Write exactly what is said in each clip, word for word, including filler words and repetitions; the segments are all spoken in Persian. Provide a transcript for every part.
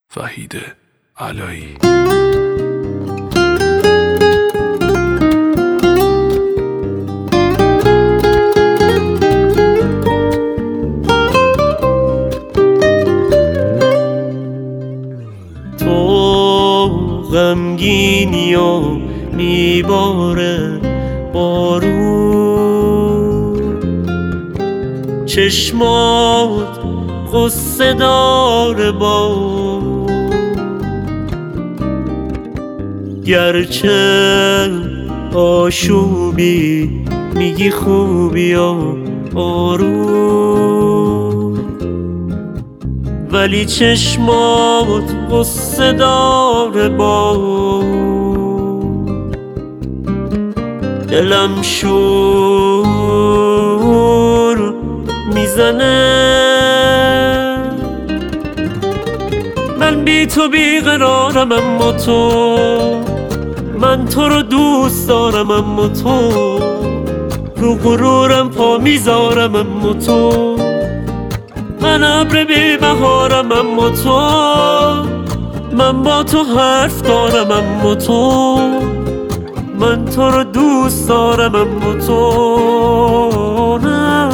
وحید علایی. تو غمگینی و میباره بارون، چشمات قصه داره با گرچه آشوبی میگی خوبی و آروم، ولی چشمات قصه داره با دلم شور میزنه. من بی تو بیقرارم اما تو، من تو رو دوست دارم اما تو رو غرورم پا میذارم اما تو، من ابر بی بهارم اما تو، من با تو حرف دارم اما تو، من تو رو دوست دارم اما تو نه.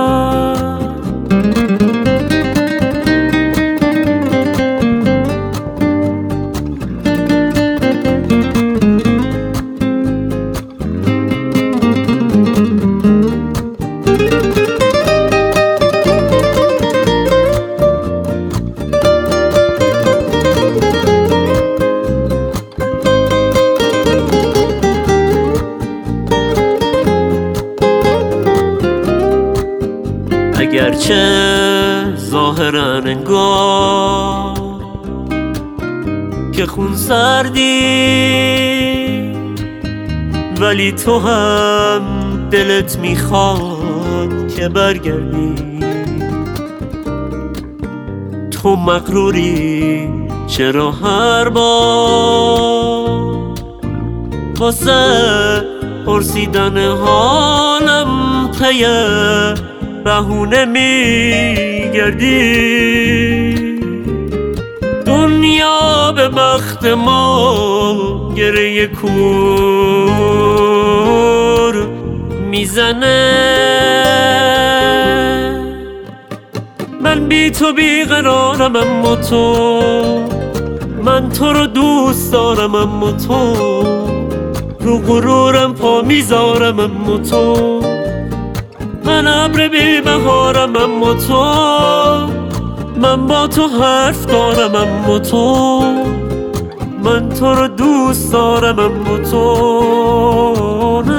اگرچه ظاهراً انگار که خون سردی، ولی تو هم دلت میخواد که برگردی. تو مغروری چرا هر بار واسه پرسیدن حالم پی بهونه میگردی؟ دنیا به بخت ما گره کور میزنه. من بی تو بیقرارم اما تو، من تو رو دوست دارم اما تو رو غرورم پا میذارم اما تو، من ابر بی بهارم اما تو، من با تو حرف دارم اما تو، من تو رو دوست دارم اما تو